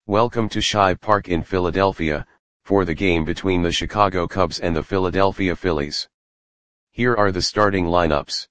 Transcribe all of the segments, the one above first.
Welcome to Shive Park in Philadelphia, for the game between the Chicago Cubs and the Philadelphia Phillies. Here are the starting lineups.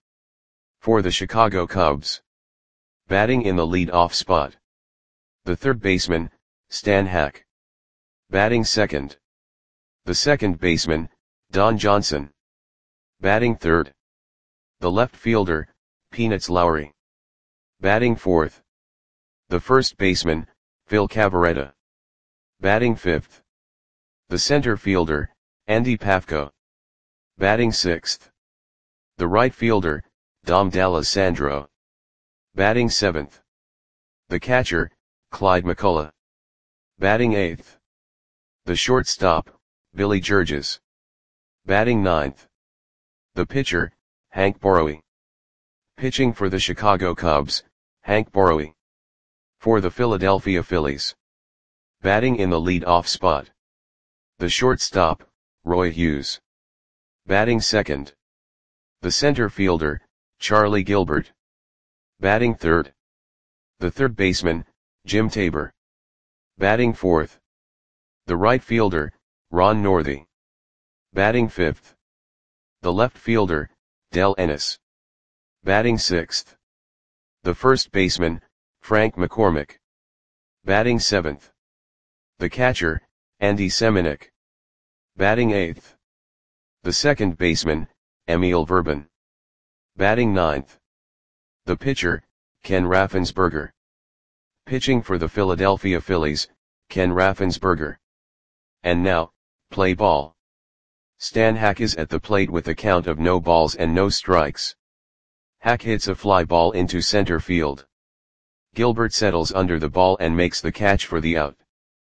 For the Chicago Cubs. Batting in the lead-off spot. The third baseman, Stan Hack. Batting second. The second baseman, Don Johnson. Batting third. The left fielder, Peanuts Lowry. Batting fourth. The first baseman, Phil Cavarretta. Batting fifth. The center fielder, Andy Pafko. Batting sixth. The right fielder, Dom D'Alessandro. Batting seventh. The catcher, Clyde McCullough. Batting eighth. The shortstop, Billy Georges. Batting ninth. The pitcher, Hank Borowy. Pitching for the Chicago Cubs, Hank Borowy. For the Philadelphia Phillies. Batting in the lead-off spot. The shortstop, Roy Hughes. Batting second. The center fielder, Charlie Gilbert. Batting third. The third baseman, Jim Tabor. Batting fourth. The right fielder, Ron Northey. Batting fifth. The left fielder, Del Ennis. Batting sixth. The first baseman, Frank McCormick. Batting seventh. The catcher, Andy Semenuk. Batting eighth. The second baseman, Emil Verban. Batting ninth. The pitcher, Ken Raffensperger. Pitching for the Philadelphia Phillies, Ken Raffensperger. And now, play ball. Stan Hack is at the plate with a count of no balls and no strikes. Hack hits a fly ball into center field. Gilbert settles under the ball and makes the catch for the out.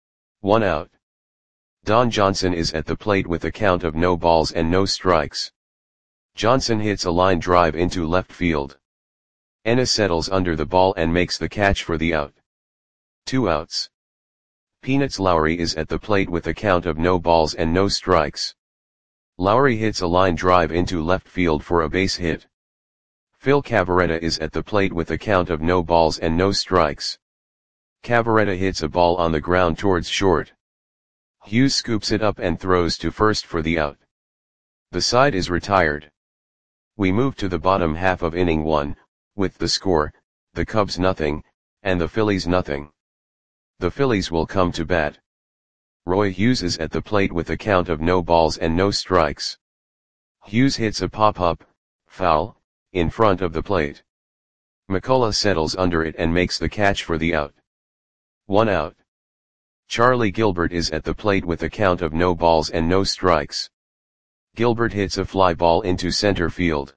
1 out. Don Johnson is at the plate with a count of no balls and no strikes. Johnson hits a line drive into left field. Ennis settles under the ball and makes the catch for the out. 2 outs. Peanuts Lowry is at the plate with a count of no balls and no strikes. Lowry hits a line drive into left field for a base hit. Phil Cavarretta is at the plate with a count of no balls and no strikes. Cavarretta hits a ball on the ground towards short. Hughes scoops it up and throws to first for the out. The side is retired. We move to the bottom half of inning 1, with the score, the Cubs nothing, and the Phillies nothing. The Phillies will come to bat. Roy Hughes is at the plate with a count of no balls and no strikes. Hughes hits a pop-up, foul, in front of the plate. McCullough settles under it and makes the catch for the out. 1 out. Charlie Gilbert is at the plate with a count of no balls and no strikes. Gilbert hits a fly ball into center field.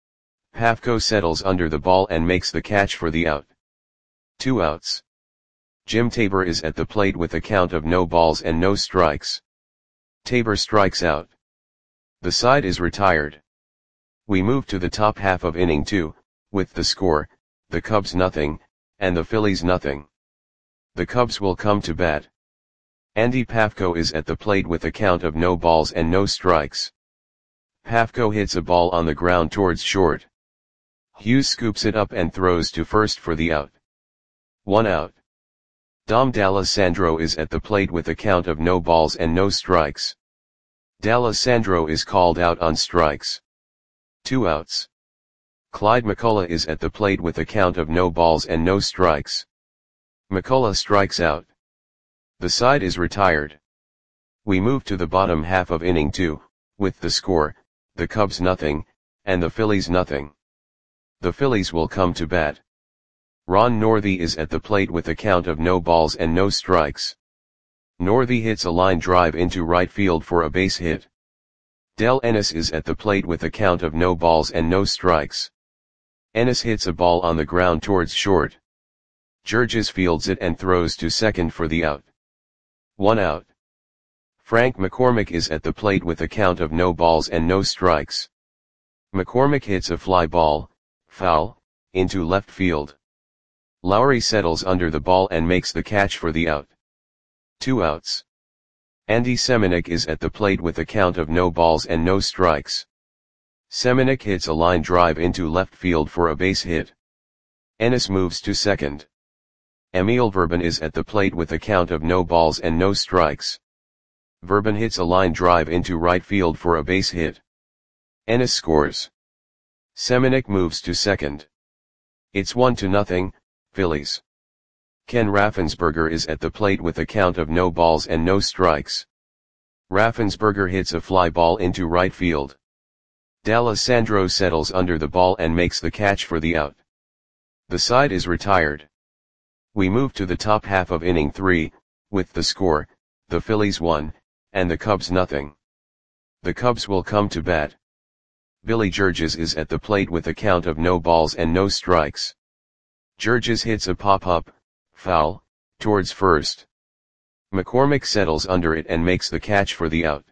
Pafko settles under the ball and makes the catch for the out. 2 outs. Jim Tabor is at the plate with a count of no balls and no strikes. Tabor strikes out. The side is retired. We move to the top half of inning 2, with the score, the Cubs nothing, and the Phillies nothing. The Cubs will come to bat. Andy Pafko is at the plate with a count of no balls and no strikes. Pafko hits a ball on the ground towards short. Hughes scoops it up and throws to first for the out. 1 out. Dom D'Alessandro is at the plate with a count of no balls and no strikes. D'Alessandro is called out on strikes. 2 outs. Clyde McCullough is at the plate with a count of no balls and no strikes. McCullough strikes out. The side is retired. We move to the bottom half of inning 2, with the score, the Cubs nothing, and the Phillies nothing. The Phillies will come to bat. Ron Northey is at the plate with a count of no balls and no strikes. Northey hits a line drive into right field for a base hit. Del Ennis is at the plate with a count of no balls and no strikes. Ennis hits a ball on the ground towards short. Georges fields it and throws to second for the out. 1 out. Frank McCormick is at the plate with a count of no balls and no strikes. McCormick hits a fly ball, foul, into left field. Lowry settles under the ball and makes the catch for the out. 2 outs. Andy Semenuk is at the plate with a count of no balls and no strikes. Semenuk hits a line drive into left field for a base hit. Ennis moves to second. Emil Verben is at the plate with a count of no balls and no strikes. Verben hits a line drive into right field for a base hit. Ennis scores. Semenuk moves to second. It's 1-0, Phillies. Ken Raffensperger is at the plate with a count of no balls and no strikes. Raffensperger hits a fly ball into right field. D'Alessandro settles under the ball and makes the catch for the out. The side is retired. We move to the top half of inning 3, with the score, the Phillies 1, and the Cubs nothing. The Cubs will come to bat. Billy Georges is at the plate with a count of no balls and no strikes. Georges hits a pop-up, foul, towards first. McCormick settles under it and makes the catch for the out.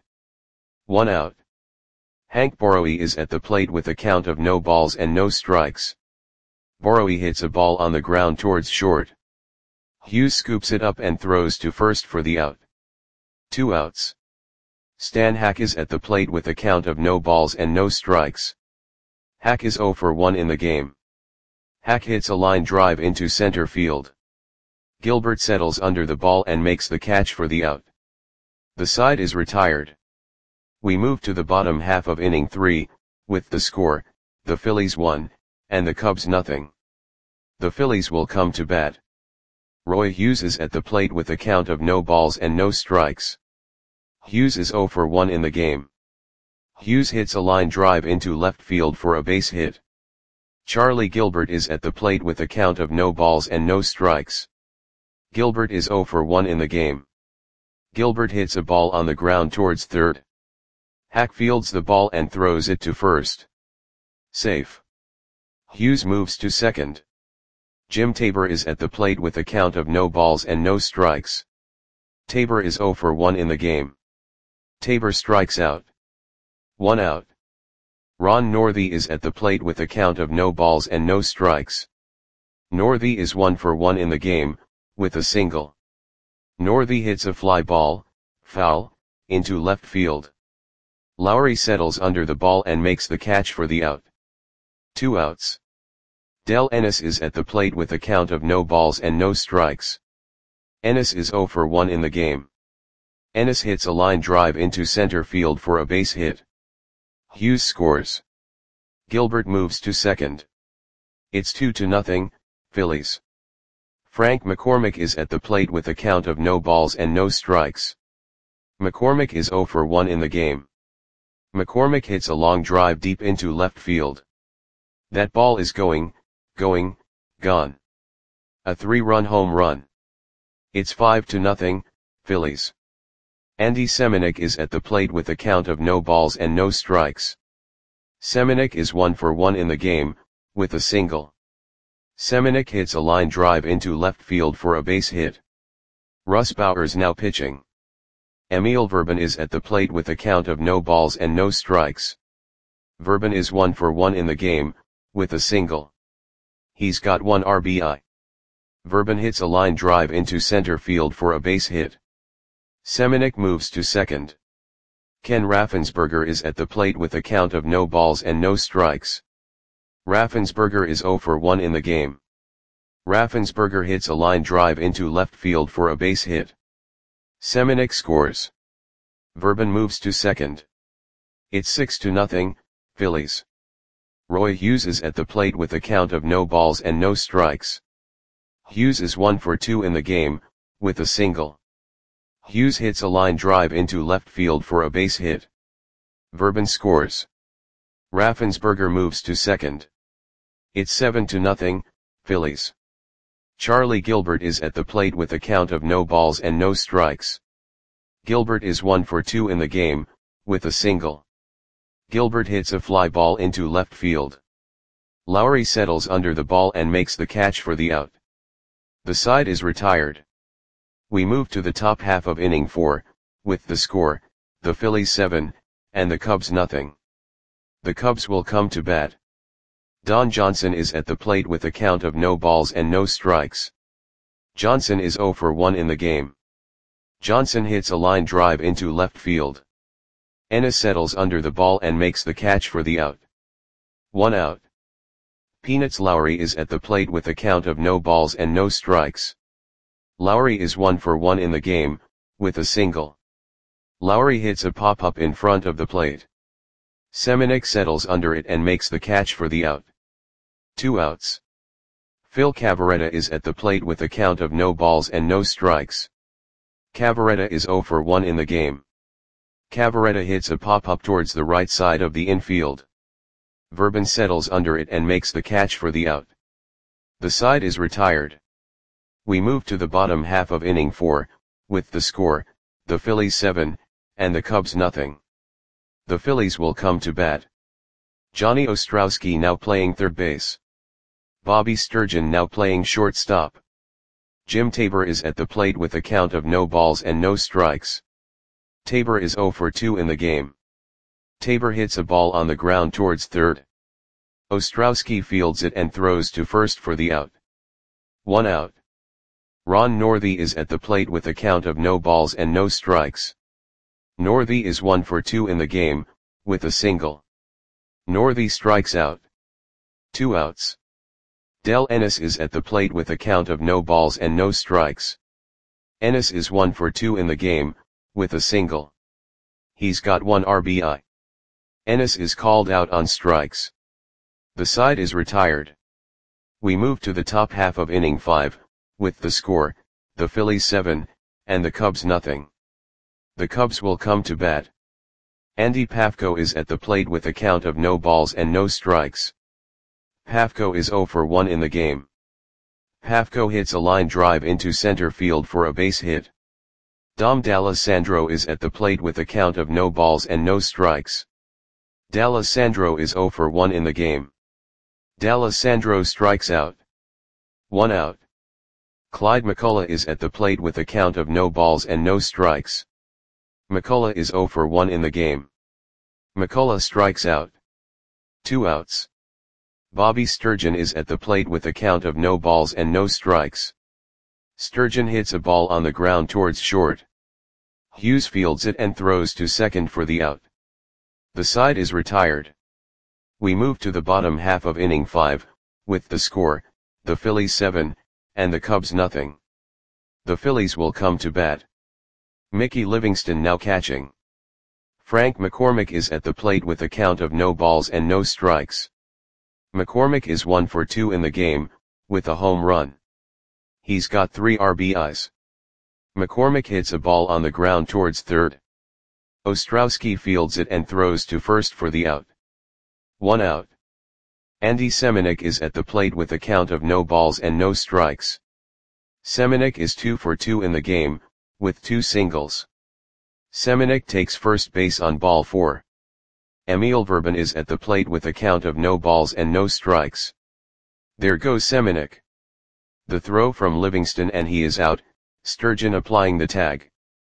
1 out. Hank Borowy is at the plate with a count of no balls and no strikes. Borowy hits a ball on the ground towards short. Hughes scoops it up and throws to first for the out. 2 outs. Stan Hack is at the plate with a count of no balls and no strikes. Hack is 0 for 1 in the game. Hack hits a line drive into center field. Gilbert settles under the ball and makes the catch for the out. The side is retired. We move to the bottom half of inning 3, with the score, the Phillies 1, and the Cubs nothing. The Phillies will come to bat. Roy Hughes is at the plate with a count of no balls and no strikes. Hughes is 0 for 1 in the game. Hughes hits a line drive into left field for a base hit. Charlie Gilbert is at the plate with a count of no balls and no strikes. Gilbert is 0 for 1 in the game. Gilbert hits a ball on the ground towards third. Hack fields the ball and throws it to first. Safe. Hughes moves to second. Jim Tabor is at the plate with a count of no balls and no strikes. Tabor is 0 for 1 in the game. Tabor strikes out. 1 out. Ron Northey is at the plate with a count of no balls and no strikes. Northey is 1 for 1 in the game, with a single. Northey hits a fly ball, foul, into left field. Lowry settles under the ball and makes the catch for the out. 2 outs. Del Ennis is at the plate with a count of no balls and no strikes. Ennis is 0 for 1 in the game. Ennis hits a line drive into center field for a base hit. Hughes scores. Gilbert moves to second. It's 2-0, Phillies. Frank McCormick is at the plate with a count of no balls and no strikes. McCormick is 0 for 1 in the game. McCormick hits a long drive deep into left field. That ball is gone. A 3-run home run. It's 5-0, Phillies. Andy Semenuk is at the plate with a count of no balls and no strikes. Semenuk is 1 for 1 in the game, with a single. Semenuk hits a line drive into left field for a base hit. Russ Bowers now pitching. Emil Verben is at the plate with a count of no balls and no strikes. Verben is 1 for 1 in the game, with a single. He's got 1 RBI. Verben hits a line drive into center field for a base hit. Semenuk moves to second. Ken Raffensperger is at the plate with a count of no balls and no strikes. Raffensperger is 0 for 1 in the game. Raffensperger hits a line drive into left field for a base hit. Semenuk scores. Verben moves to second. It's 6-0, Phillies. Roy Hughes is at the plate with a count of no balls and no strikes. Hughes is 1 for 2 in the game, with a single. Hughes hits a line drive into left field for a base hit. Verben scores. Raffensperger moves to second. It's 7-0, Phillies. Charlie Gilbert is at the plate with a count of no balls and no strikes. Gilbert is 1 for 2 in the game, with a single. Gilbert hits a fly ball into left field. Lowry settles under the ball and makes the catch for the out. The side is retired. We move to the top half of inning 4, with the score, the Phillies 7, and the Cubs nothing. The Cubs will come to bat. Don Johnson is at the plate with a count of no balls and no strikes. Johnson is 0 for 1 in the game. Johnson hits a line drive into left field. Ennis settles under the ball and makes the catch for the out. 1 out. Peanuts Lowry is at the plate with a count of no balls and no strikes. Lowry is 1 for 1 in the game, with a single. Lowry hits a pop-up in front of the plate. Semenuk settles under it and makes the catch for the out. 2 outs. Phil Cavarretta is at the plate with a count of no balls and no strikes. Cavarretta is 0 for 1 in the game. Cavarretta hits a pop-up towards the right side of the infield. Verban settles under it and makes the catch for the out. The side is retired. We move to the bottom half of inning 4, with the score, the Phillies 7, and the Cubs nothing. The Phillies will come to bat. Johnny Ostrowski now playing third base. Bobby Sturgeon now playing shortstop. Jim Tabor is at the plate with a count of no balls and no strikes. Tabor is 0 for 2 in the game. Tabor hits a ball on the ground towards third. Ostrowski fields it and throws to first for the out. 1 out. Ron Northey is at the plate with a count of no balls and no strikes. Northey is 1 for 2 in the game, with a single. Northey strikes out. 2 outs. Del Ennis is at the plate with a count of no balls and no strikes. Ennis is 1 for 2 in the game, with a single. He's got 1 RBI. Ennis is called out on strikes. The side is retired. We move to the top half of inning 5, with the score, the Phillies 7, and the Cubs nothing. The Cubs will come to bat. Andy Pafko is at the plate with a count of no balls and no strikes. Pafko is 0 for 1 in the game. Pafko hits a line drive into center field for a base hit. Dom D'Alessandro is at the plate with a count of no balls and no strikes. D'Alessandro is 0 for 1 in the game. D'Alessandro strikes out. 1 out. Clyde McCullough is at the plate with a count of no balls and no strikes. McCullough is 0 for 1 in the game. McCullough strikes out. 2 outs. Bobby Sturgeon is at the plate with a count of no balls and no strikes. Sturgeon hits a ball on the ground towards short. Hughes fields it and throws to second for the out. The side is retired. We move to the bottom half of inning 5, with the score, the Phillies 7, and the Cubs nothing. The Phillies will come to bat. Mickey Livingston now catching. Frank McCormick is at the plate with a count of no balls and no strikes. McCormick is 1 for 2 in the game, with a home run. He's got 3 RBIs. McCormick hits a ball on the ground towards third. Ostrowski fields it and throws to first for the out. 1 out. Andy Semenuk is at the plate with a count of no balls and no strikes. Semenuk is 2 for 2 in the game, with 2 singles. Semenuk takes first base on ball 4. Emil Verban is at the plate with a count of no balls and no strikes. There goes Semenuk. The throw from Livingston and he is out, Sturgeon applying the tag.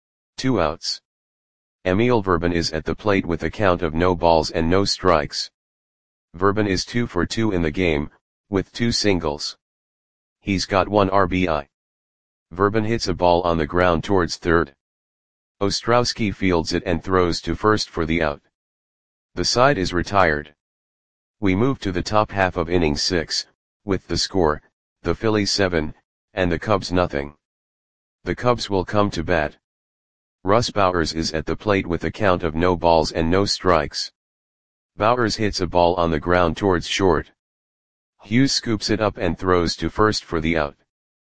2 outs. Emil Verban is at the plate with a count of no balls and no strikes. Verban is 2 for 2 in the game, with 2 singles. He's got 1 RBI. Verban hits a ball on the ground towards third. Ostrowski fields it and throws to first for the out. The side is retired. We move to the top half of inning 6, with the score, the Phillies 7, and the Cubs nothing. The Cubs will come to bat. Russ Bowers is at the plate with a count of no balls and no strikes. Bowers hits a ball on the ground towards short. Hughes scoops it up and throws to first for the out.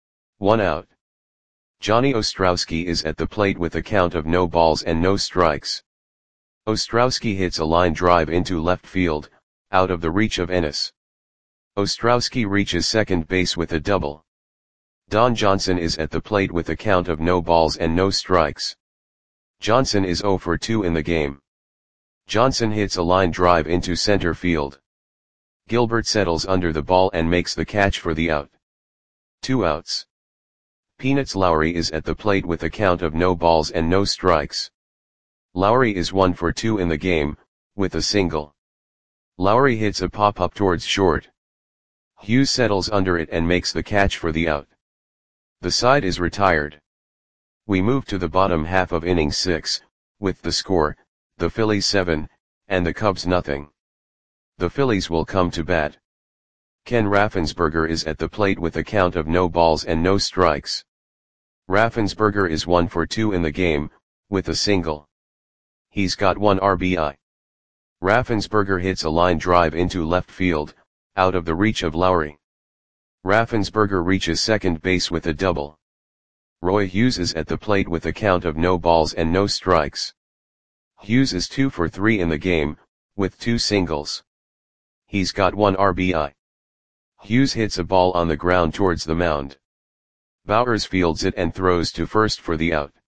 1 out. Johnny Ostrowski is at the plate with a count of no balls and no strikes. Ostrowski hits a line drive into left field, out of the reach of Ennis. Ostrowski reaches second base with a double. Don Johnson is at the plate with a count of no balls and no strikes. Johnson is 0 for 2 in the game. Johnson hits a line drive into center field. Gilbert settles under the ball and makes the catch for the out. 2 outs. Peanuts Lowry is at the plate with a count of no balls and no strikes. Lowry is 1 for 2 in the game, with a single. Lowry hits a pop-up towards short. Hughes settles under it and makes the catch for the out. The side is retired. We move to the bottom half of inning 6, with the score, the Phillies 7, and the Cubs nothing. The Phillies will come to bat. Ken Raffensperger is at the plate with a count of no balls and no strikes. Raffensperger is 1 for 2 in the game, with a single. He's got 1 RBI. Raffensperger hits a line drive into left field, out of the reach of Lowry. Raffensperger reaches second base with a double. Roy Hughes is at the plate with a count of no balls and no strikes. Hughes is 2 for 3 in the game, with 2 singles. He's got 1 RBI. Hughes hits a ball on the ground towards the mound. Bowers fields it and throws to first for the out.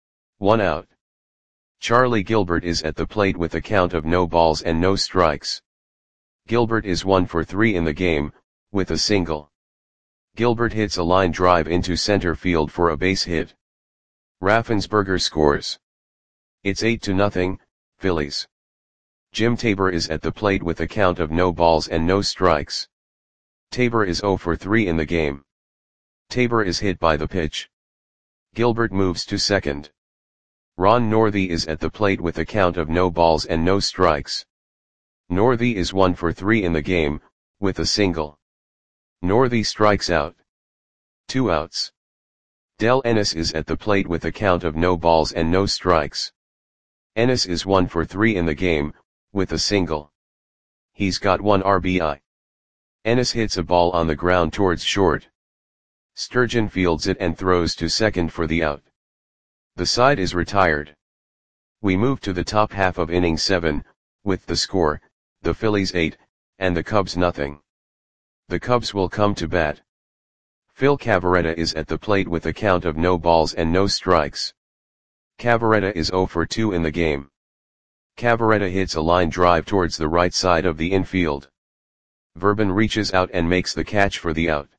1 out. Charlie Gilbert is at the plate with a count of no balls and no strikes. Gilbert is 1 for 3 in the game, with a single. Gilbert hits a line drive into center field for a base hit. Raffensperger scores. It's 8-0, Phillies. Jim Tabor is at the plate with a count of no balls and no strikes. Tabor is 0 for 3 in the game. Tabor is hit by the pitch. Gilbert moves to second. Ron Northey is at the plate with a count of no balls and no strikes. Northey is 1 for 3 in the game, with a single. Northey strikes out. 2 outs. Del Ennis is at the plate with a count of no balls and no strikes. Ennis is 1 for 3 in the game, with a single. He's got 1 RBI. Ennis hits a ball on the ground towards short. Sturgeon fields it and throws to second for the out. The side is retired. We move to the top half of inning 7, with the score, the Phillies 8, and the Cubs nothing. The Cubs will come to bat. Phil Cavarretta is at the plate with a count of no balls and no strikes. Cavarretta is 0 for 2 in the game. Cavarretta hits a line drive towards the right side of the infield. Verban reaches out and makes the catch for the out.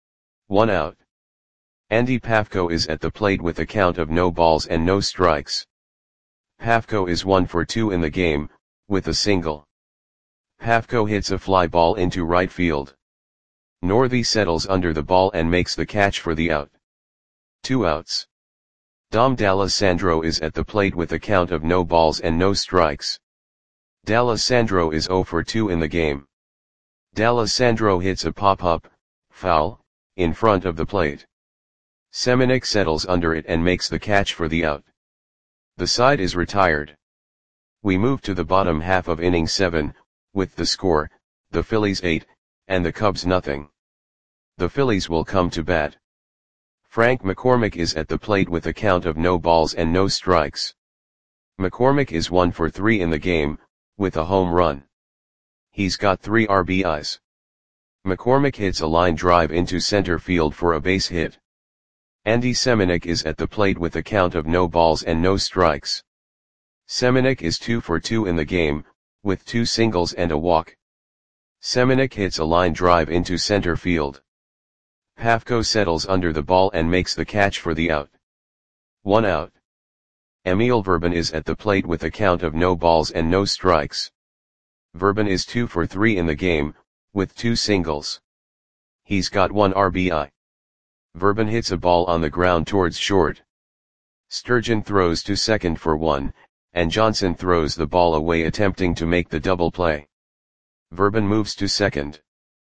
1 out. Andy Pafko is at the plate with a count of no balls and no strikes. Pafko is 1 for 2 in the game, with a single. Pafko hits a fly ball into right field. Northey settles under the ball and makes the catch for the out. 2 outs. Dom D'Alessandro is at the plate with a count of no balls and no strikes. D'Alessandro is 0 for 2 in the game. D'Alessandro hits a pop-up, foul, in front of the plate. Semenuk settles under it and makes the catch for the out. The side is retired. We move to the bottom half of inning 7, with the score, the Phillies 8, and the Cubs nothing. The Phillies will come to bat. Frank McCormick is at the plate with a count of no balls and no strikes. McCormick is 1 for 3 in the game, with a home run. He's got 3 RBIs. McCormick hits a line drive into center field for a base hit. Andy Semenuk is at the plate with a count of no balls and no strikes. Semenuk is 2 for 2 in the game, with 2 singles and a walk. Semenuk hits a line drive into center field. Pafko settles under the ball and makes the catch for the out. 1 out. Emil Verban is at the plate with a count of no balls and no strikes. Verban is 2 for 3 in the game, with 2 singles. He's got 1 RBI. Verban hits a ball on the ground towards short. Sturgeon throws to second for 1, and Johnson throws the ball away attempting to make the double play. Verban moves to second.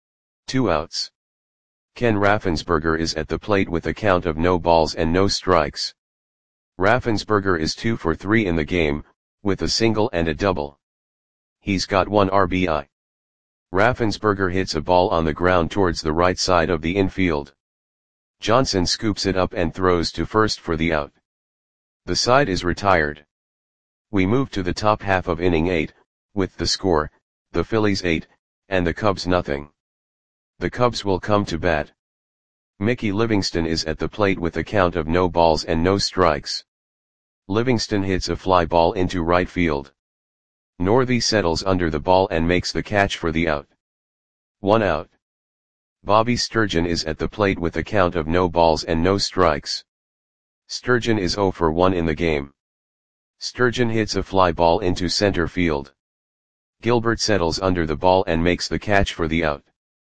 2 outs. Ken Raffensperger is at the plate with a count of no balls and no strikes. Raffensperger is 2 for 3 in the game, with a single and a double. He's got 1 RBI. Raffensperger hits a ball on the ground towards the right side of the infield. Johnson scoops it up and throws to first for the out. The side is retired. We move to the top half of inning 8, with the score, the Phillies 8, and the Cubs nothing. The Cubs will come to bat. Mickey Livingston is at the plate with a count of no balls and no strikes. Livingston hits a fly ball into right field. Northey settles under the ball and makes the catch for the out. 1 out. Bobby Sturgeon is at the plate with a count of no balls and no strikes. Sturgeon is 0 for 1 in the game. Sturgeon hits a fly ball into center field. Gilbert settles under the ball and makes the catch for the out.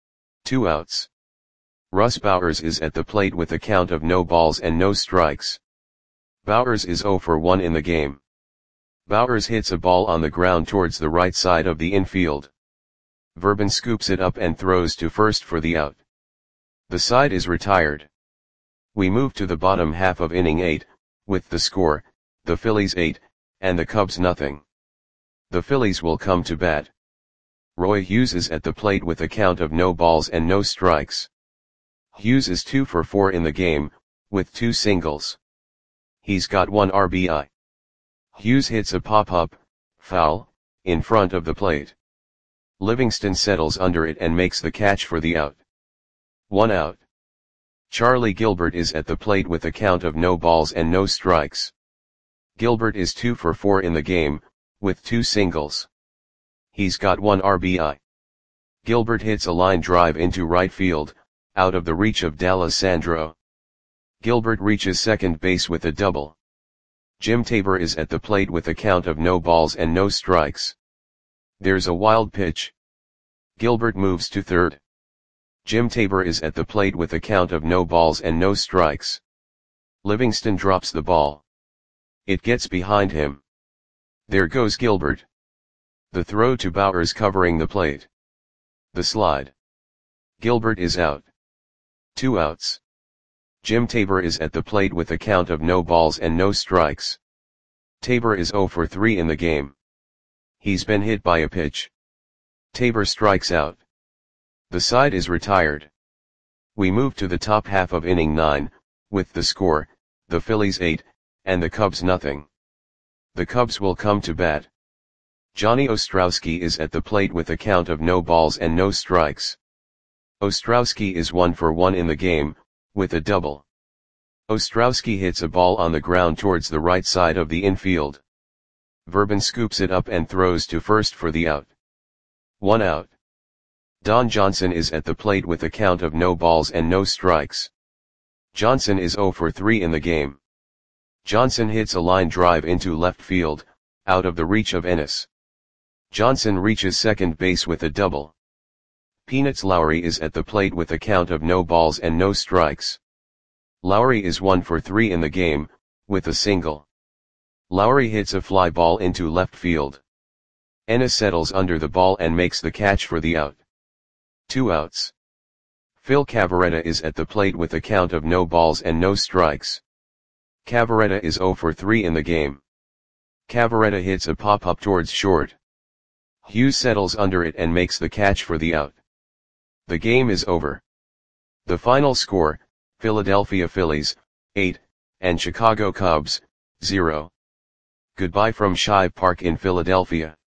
2 outs. Russ Bowers is at the plate with a count of no balls and no strikes. Bowers is 0 for 1 in the game. Bowers hits a ball on the ground towards the right side of the infield. Verban scoops it up and throws to first for the out. The side is retired. We move to the bottom half of inning 8, with the score, the Phillies 8, and the Cubs nothing. The Phillies will come to bat. Roy Hughes is at the plate with a count of no balls and no strikes. Hughes is 2 for 4 in the game, with 2 singles. He's got 1 RBI. Hughes hits a pop-up, foul, in front of the plate. Livingston settles under it and makes the catch for the out. 1 out. Charlie Gilbert is at the plate with a count of no balls and no strikes. Gilbert is 2 for 4 in the game, with 2 singles. He's got 1 RBI. Gilbert hits a line drive into right field, out of the reach of D'Alessandro. Gilbert reaches second base with a double. Jim Tabor is at the plate with a count of no balls and no strikes. There's a wild pitch. Gilbert moves to third. Jim Tabor is at the plate with a count of no balls and no strikes. Livingston drops the ball. It gets behind him. There goes Gilbert. The throw to Bowers covering the plate. The slide. Gilbert is out. 2 outs. Jim Tabor is at the plate with a count of no balls and no strikes. Tabor is 0 for 3 in the game. He's been hit by a pitch. Tabor strikes out. The side is retired. We move to the top half of inning 9, with the score, the Phillies 8, and the Cubs nothing. The Cubs will come to bat. Johnny Ostrowski is at the plate with a count of no balls and no strikes. Ostrowski is 1 for 1 in the game, with a double. Ostrowski hits a ball on the ground towards the right side of the infield. Verban scoops it up and throws to first for the out. 1 out. Don Johnson is at the plate with a count of no balls and no strikes. Johnson is 0 for 3 in the game. Johnson hits a line drive into left field, out of the reach of Ennis. Johnson reaches second base with a double. Peanuts Lowry is at the plate with a count of no balls and no strikes. Lowry is 1 for 3 in the game, with a single. Lowry hits a fly ball into left field. Ennis settles under the ball and makes the catch for the out. 2 outs. Phil Cavarretta is at the plate with a count of no balls and no strikes. Cavarretta is 0 for 3 in the game. Cavarretta hits a pop-up towards short. Hughes settles under it and makes the catch for the out. The game is over. The final score, Philadelphia Phillies, 8, and Chicago Cubs, 0. Goodbye from Shive Park in Philadelphia.